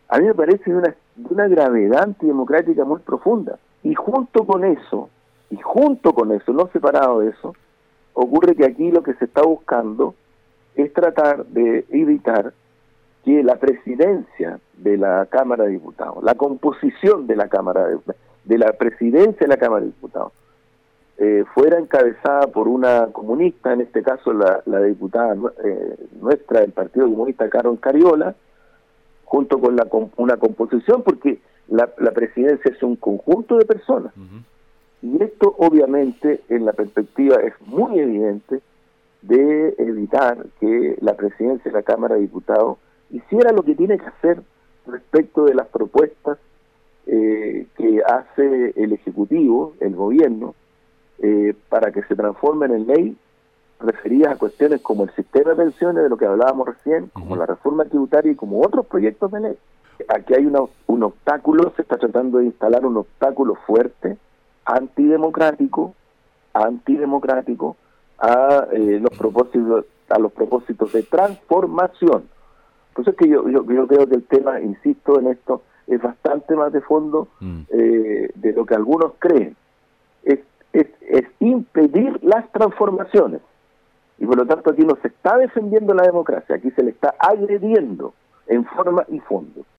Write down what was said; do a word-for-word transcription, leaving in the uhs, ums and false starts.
a mí me parece de una, de una gravedad antidemocrática muy profunda. Y junto con eso, y junto con eso, no separado de eso, ocurre que aquí lo que se está buscando es tratar de evitar que la presidencia de la Cámara de Diputados, la composición de la Cámara de, de la presidencia de la Cámara de Diputados, eh, fuera encabezada por una comunista, en este caso la, la diputada eh, nuestra del Partido Comunista, Carol Cariola, junto con la una composición, porque la, la presidencia es un conjunto de personas. Uh-huh. Y esto obviamente en la perspectiva es muy evidente de evitar que la presidencia de la Cámara de Diputados hiciera lo que tiene que hacer respecto de las propuestas eh, que hace el Ejecutivo, el Gobierno, eh, para que se transformen en ley, referidas a cuestiones como el sistema de pensiones, de lo que hablábamos recién, como la reforma tributaria y como otros proyectos de ley. Aquí hay una, un obstáculo, se está tratando de instalar un obstáculo fuerte, antidemocrático, antidemocrático, a eh, los propósitos, a los propósitos de transformación. Por eso es que yo, yo, yo creo que el tema, insisto en esto, es bastante más de fondo mm. eh, de lo que algunos creen. Es, es, es impedir las transformaciones. Y por lo tanto aquí no se está defendiendo la democracia, aquí se le está agrediendo en forma y fondo.